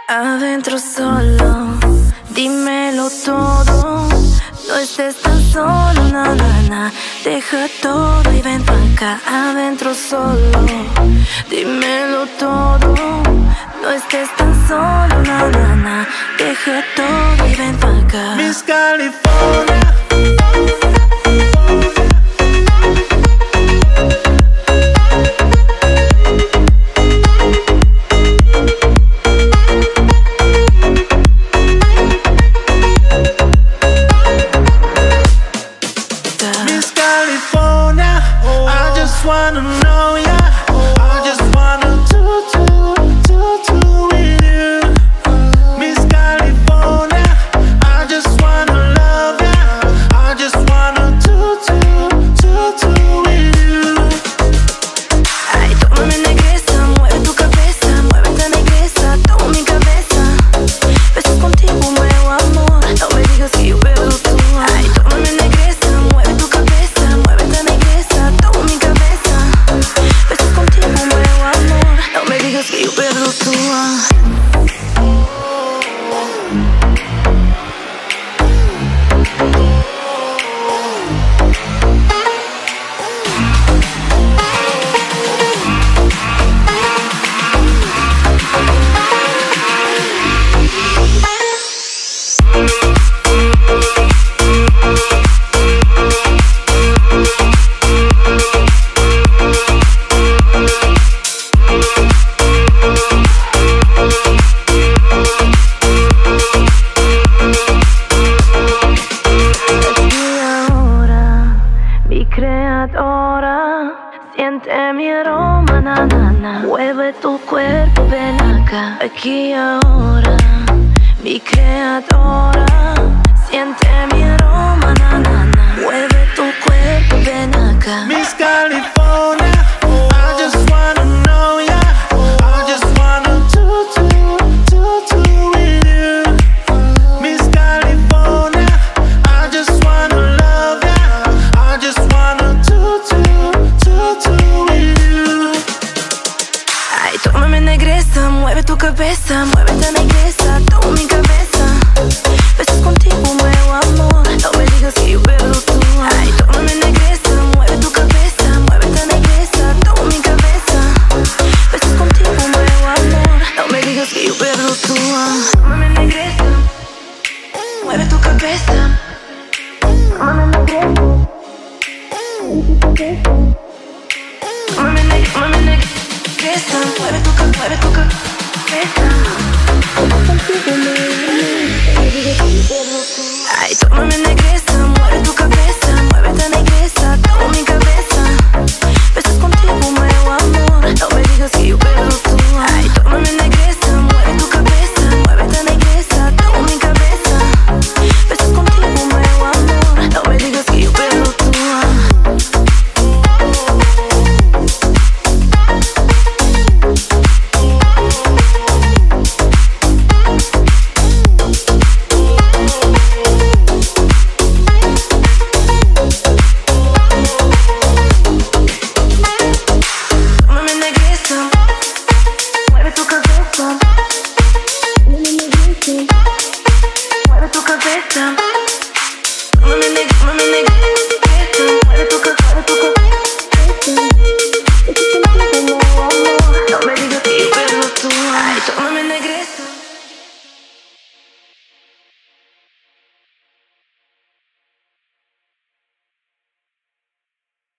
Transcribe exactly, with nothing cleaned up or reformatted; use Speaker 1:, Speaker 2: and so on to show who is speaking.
Speaker 1: Adentro solo, dímelo todo. No estés tan solo, na, na, na. Deja todo y ven pa' acá. Adentro solo, dímelo todo. No estés tan solo, na, na, na. Deja todo y ven pa' acá.
Speaker 2: Miss California. California, oh. I just wanna know ya. Oh. I just wanna do, do, do, do with you. Miss California, I just wanna love ya. I just wanna do, do, do, do with you.
Speaker 1: Ay, toma mi negresa, mueve tu cabeza, muévete negresa, toma mi cabeza. Besos contigo, nuevo amor, no me digas que yo pierdo tú. Ay, toma mi negresa, mueve tu cabeza, muévete negresa, toma mi cabeza. Besos contigo, nuevo amor, no me digas que yo pierdo tú. Creadora, siente mi aroma, na, na, na. Mueve tu cuerpo, ven acá. Aquí y ahora, mi creadora, siente mi aroma, na, na, na. Mueve tu cuerpo, ven acá.
Speaker 2: Miss California, I just wanna know ya. I just wanna do, do, do, do with you. Miss California, I just wanna love ya. I just wanna do, do, do, do with you.
Speaker 1: Ay, toma mi negresa, mueve tu cabeza, muévete negresa, toma mi cabeza. Besos contigo, nuevo amor, no me digas que yo pierdo tú. Ay, toma mi negresa, mueve tu cabeza, muévete negresa, toma mi cabeza. Besos contigo, nuevo amor, no me digas que yo pierdo tú. Toma mi negresa, mueve tu cabeza. Toma mi negresa, toma mi negresa, toma mi negresa, mueve tu cabeza, mueve tu cabeza.